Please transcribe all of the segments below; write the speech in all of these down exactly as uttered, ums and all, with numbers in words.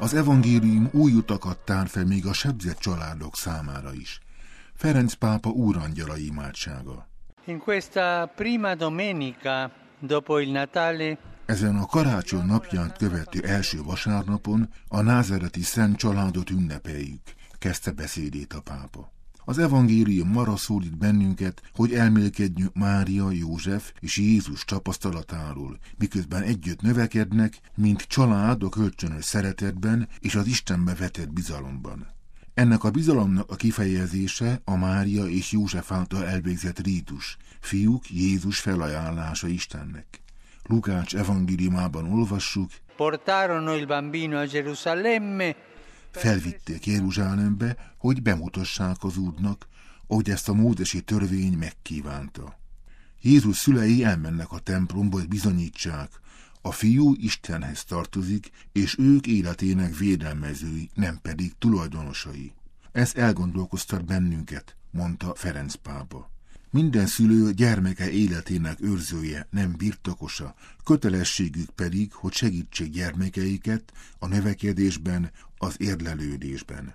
Az evangélium új utakat tár fel még a sebzett családok számára is. Ferenc pápa úrangyala imádsága. In questa prima domenica dopo il Natale Ezen a karácsony napján követő első vasárnapon a názáreti szent családot ünnepeljük, kezdte beszédét a pápa. Az evangélium arra szólít bennünket, hogy elmélkedjünk Mária, József és Jézus tapasztalatáról, miközben együtt növekednek, mint család a kölcsönös szeretetben és az Istenbe vetett bizalomban. Ennek a bizalomnak a kifejezése a Mária és József által elvégzett rítus, fiúk Jézus felajánlása Istennek. Lukács evangéliumában olvassuk: Portarono il bambino a Gerusalemme. Felvitték Jeruzsálembe, hogy bemutassák az Úrnak, ahogy ezt a mózesi törvény megkívánta. Jézus szülei elmennek a templomba, hogy bizonyítsák, a fiú Istenhez tartozik, és ők életének védelmezői, nem pedig tulajdonosai. Ez elgondolkoztat bennünket, mondta Ferenc pápa. Minden szülő gyermeke életének őrzője, nem birtokosa, kötelességük pedig, hogy segítsék gyermekeiket a növekedésben, az érlelődésben.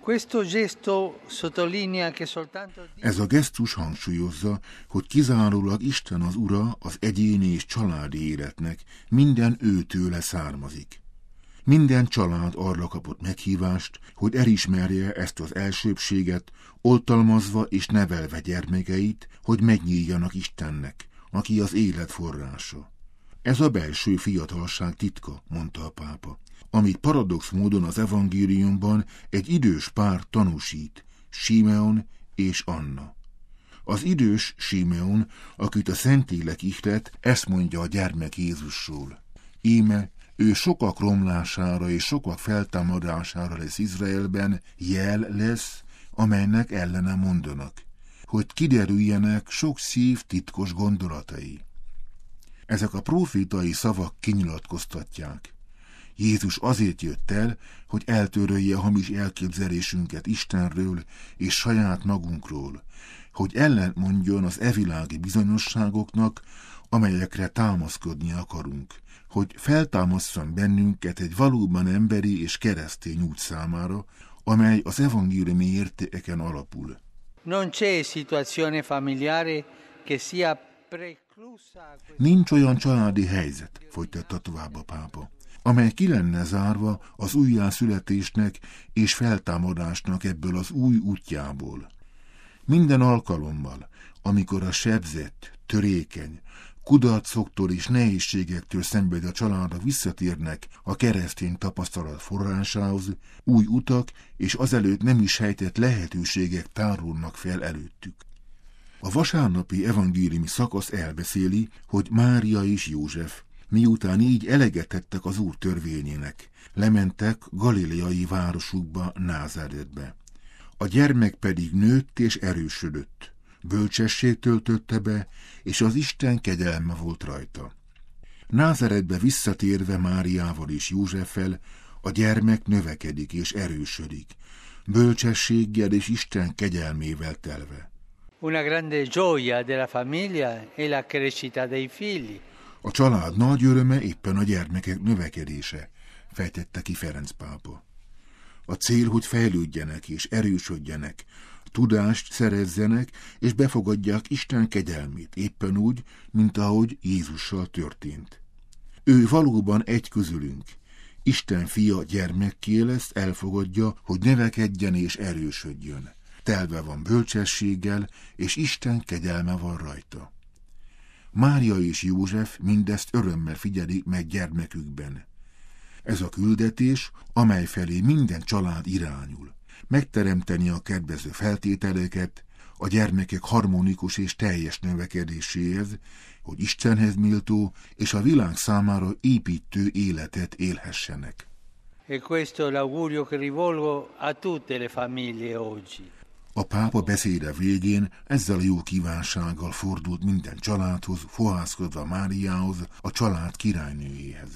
Ez a gesztus hangsúlyozza, hogy kizárólag Isten az ura az egyéni és családi életnek, minden őtőle származik. Minden család arra kapott meghívást, hogy elismerje ezt az elsőbbséget, oltalmazva és nevelve gyermekeit, hogy megnyíljanak Istennek, aki az élet forrása. Ez a belső fiatalság titka, mondta a pápa, amit paradox módon az evangéliumban egy idős pár tanúsít, Simeon és Anna. Az idős Simeon, akit a Szentlélek ihlet, ezt mondja a gyermek Jézusról: íme, ő sokak romlására és sokak feltámadására lesz Izraelben, jel lesz, amelynek ellene mondanak, hogy kiderüljenek sok szív titkos gondolatai. Ezek a profétai szavak kinyilatkoztatják: Jézus azért jött el, hogy eltörölje a hamis elképzelésünket Istenről és saját magunkról, hogy ellent mondjon az evilági bizonyosságoknak, amelyekre támaszkodni akarunk, hogy feltámasszon bennünket egy valóban emberi és keresztény út számára, amely az evangéliumi értékeken alapul. Non c'è situazione familiare che sia preclusa. Nincs olyan családi helyzet, folytatta tovább a pápa, amely ki lenne zárva az újjászületésnek és feltámadásnak ebből az új útjából. Minden alkalommal, amikor a sebzett, törékeny, kudarcoktól és nehézségektől szenvedő a családok visszatérnek a keresztény tapasztalat forrásához, új utak és azelőtt nem is sejtett lehetőségek tárulnak fel előttük. A vasárnapi evangéliumi szakasz elbeszéli, hogy Mária és József, miután így eleget tettek az Úr törvényének, lementek galileai városukba, Názáretbe. A gyermek pedig nőtt és erősödött. Bölcsesség töltötte be, és az Isten kegyelme volt rajta. Názáretbe visszatérve Máriával és Józseffel, a gyermek növekedik és erősödik, bölcsességgel és Isten kegyelmével telve. Una grande gioia della famiglia è la crescita dei figli. A család nagy öröme éppen a gyermekek növekedése, fejtette ki Ferenc pápa. A cél, hogy fejlődjenek és erősödjenek, tudást szerezzenek és befogadják Isten kegyelmét, éppen úgy, mint ahogy Jézussal történt. Ő valóban egy közülünk. Isten fia gyermekké lesz, elfogadja, hogy növekedjen és erősödjön. Telve van bölcsességgel, és Isten kegyelme van rajta. Mária és József mindezt örömmel figyelik meg gyermekükben. Ez a küldetés, amely felé minden család irányul. Megteremteni a kedvező feltételeket a gyermekek harmonikus és teljes növekedéséhez, hogy Istenhez méltó és a világ számára építő életet élhessenek. E questo l'augurio che rivolgo a tutte le famiglie oggi. A pápa beszéde végén ezzel a jó kívánsággal fordult minden családhoz, fohászkodva Máriához, a család királynőjéhez.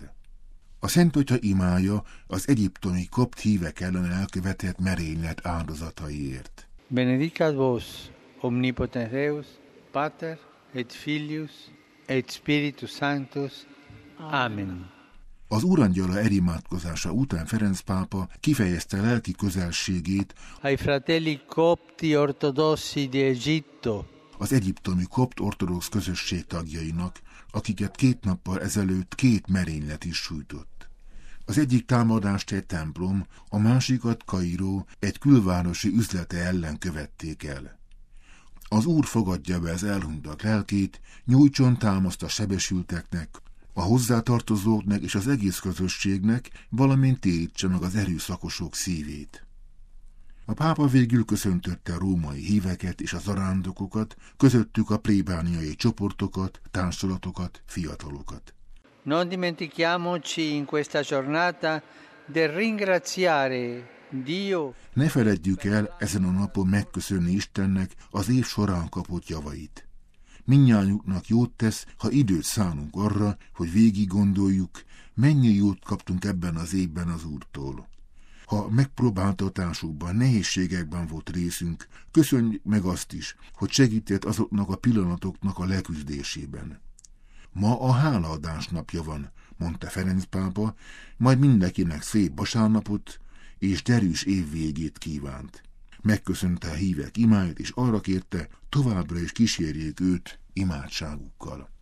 A Szent Atya imája az egyiptomi kopt hívek ellen elkövetett merénylet áldozataiért. Benedicat vos, omnipotens Deus, Pater, et Filius, et Spiritus Sanctus. Amen. Az Úrangyala elimádkozása után Ferenc pápa kifejezte lelki közelségét ai fratelli copti ortodossi di Egitto, az egyiptomi kopt ortodox közösség tagjainak, akiket két nappal ezelőtt két merénylet is sújtott. Az egyik támadást egy templom, a másikat Kairó egy külvárosi üzlete ellen követték el. Az Úr fogadja be az elhunytak lelkét, nyújtson támaszt a sebesülteknek, a hozzátartozóknak és az egész közösségnek, valamint térítse meg az erőszakosok szívét. A pápa végül köszöntötte a római híveket és a zarándokokat, közöttük a plébániai csoportokat, társulatokat, fiatalokat. Non dimentichiamoci in questa giornata di ringraziare Dio. Ne feledjük el ezen a napon megköszönni Istennek az év során kapott javait. Mindnyájuknak jót tesz, ha időt szánunk arra, hogy végig gondoljuk, mennyi jót kaptunk ebben az évben az Úrtól. Ha megpróbáltatásukban, nehézségekben volt részünk, köszönjük meg azt is, hogy segített azoknak a pillanatoknak a leküzdésében. Ma a hálaadás napja van, mondta Ferenc pápa, majd mindenkinek szép vasárnapot és derűs évvégét kívánt. Megköszönte a hívek imáját, és arra kérte, továbbra is kísérjék őt imádságukkal.